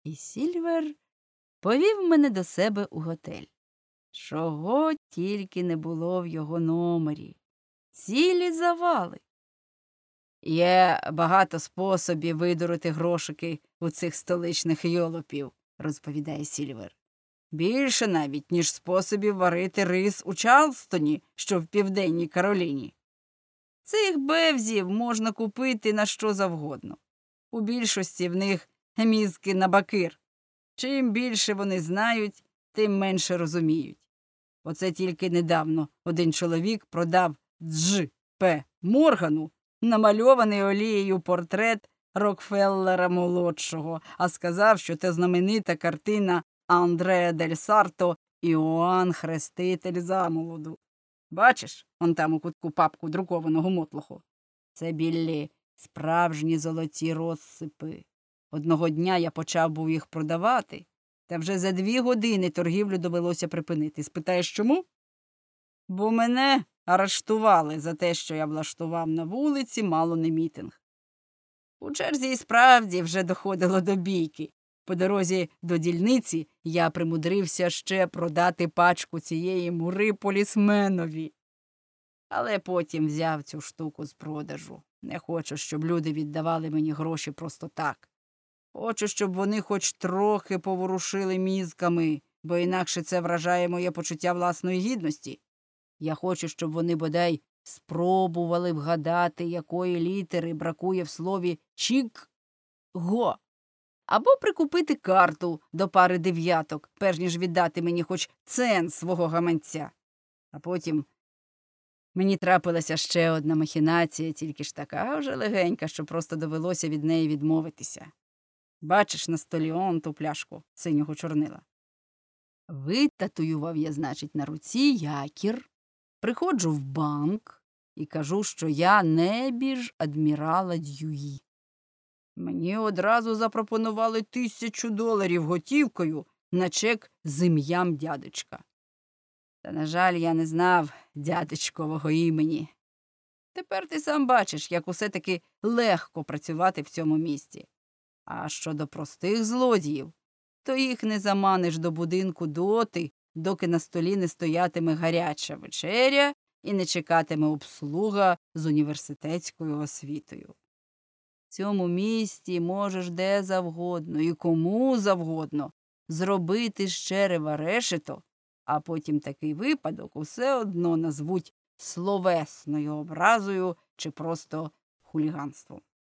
І Сільвер повів мене до себе у готель. Чого тільки не було в його номері. Цілі завали. Є багато способів видурити грошики у цих столичних йолопів, розповідає Сільвер. Більше навіть, ніж способів варити рис у Чарлстоні, що в Південній Кароліні. Цих бевзів можна купити на що завгодно. У більшості в них мізки на бакир. Чим більше вони знають, тим менше розуміють. Оце тільки недавно один чоловік продав Дж. П. Моргану намальований олією портрет Рокфеллера-молодшого, а сказав, що це знаменита картина Андреа дель Сарто «Іоанн Хреститель замолоду». Бачиш, он там у кутку папку друкованого мотлоху? Це, Біллі, справжні золоті розсипи. Одного дня я почав був їх продавати, та вже за 2 години торгівлю довелося припинити. Спитаєш, чому? Бо мене арештували за те, що я влаштував на вулиці мало не мітинг. У черзі і справді вже доходило до бійки. По дорозі до дільниці я примудрився ще продати пачку цієї мури полісменові. Але потім взяв цю штуку з продажу. Не хочу, щоб люди віддавали мені гроші просто так. Хочу, щоб вони хоч трохи поворушили мізками, бо інакше це вражає моє почуття власної гідності. Я хочу, щоб вони бодай спробували вгадати, якої літери бракує в слові «чік-го». Або прикупити карту до пари дев'яток, перш ніж віддати мені хоч цент свого гаманця. А потім мені трапилася ще одна махінація, тільки ж така вже легенька, що просто довелося від неї відмовитися. Бачиш на столі он ту пляшку синього чорнила. Витатуював я, значить, на руці якір, приходжу в банк і кажу, що я небіж адмірала Д'Юї. Мені одразу запропонували $1000 готівкою на чек з ім'ям дядечка. Та, на жаль, я не знав дядечкового імені. Тепер ти сам бачиш, як усе-таки легко працювати в цьому місті. А щодо простих злодіїв, то їх не заманиш до будинку доти, доки на столі не стоятиме гаряча вечеря і не чекатиме обслуга з університетською освітою. В цьому місті можеш де завгодно і кому завгодно зробити з черева решето, а потім такий випадок усе одно назвуть словесною образою чи просто хуліганством.